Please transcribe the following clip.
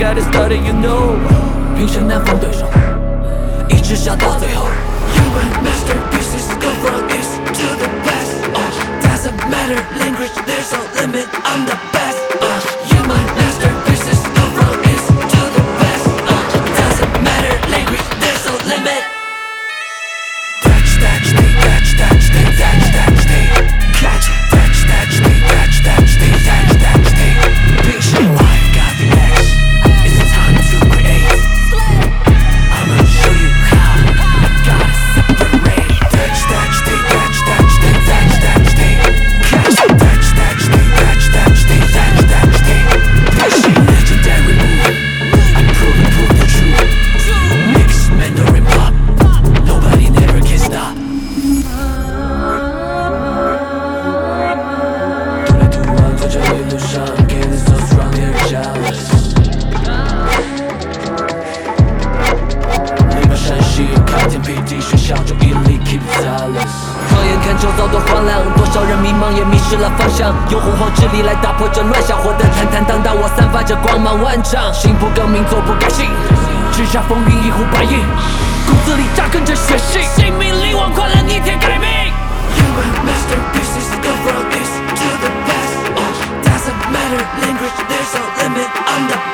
get it started, you know。平生难逢对手，一直笑到最后。Human masterpieces go from east to the west. Doesn't matter language, there's no limit. I'm the best. Human masterpieces go from east to the west. Doesn't matter language, there's no limit. Touch, touch, they touch, touch, they touch, touch, they catch, touch, touch, they touch, touch, they touch, touch, they picture. I've got the X. It's time to create. I'ma show you how. Gotta separate. Touch, touch, they touch, touch, they touch, touch, they catch, touch, touch, they touch, touch, they touch, touch, they picture. Legendary move. Prove the truth. Mix Mandarin pop. Nobody never can stop. 独来独往，在这一路上 Getting so strong, they're jealous. 立马山西，开天辟地，学校就屹立 keep zealous. 放眼看周遭多荒凉，多少人迷茫也迷失了方向。用洪荒之力来打破这乱象，活得坦坦荡荡，我散发着光芒万丈。心不革命，坐不改姓，叱咤风云，一呼百应，骨子里扎根着血性，性命力挽快了逆天改命。Human masterpieces go from east to the west. Doesn't matter language, there's no limit. I'm the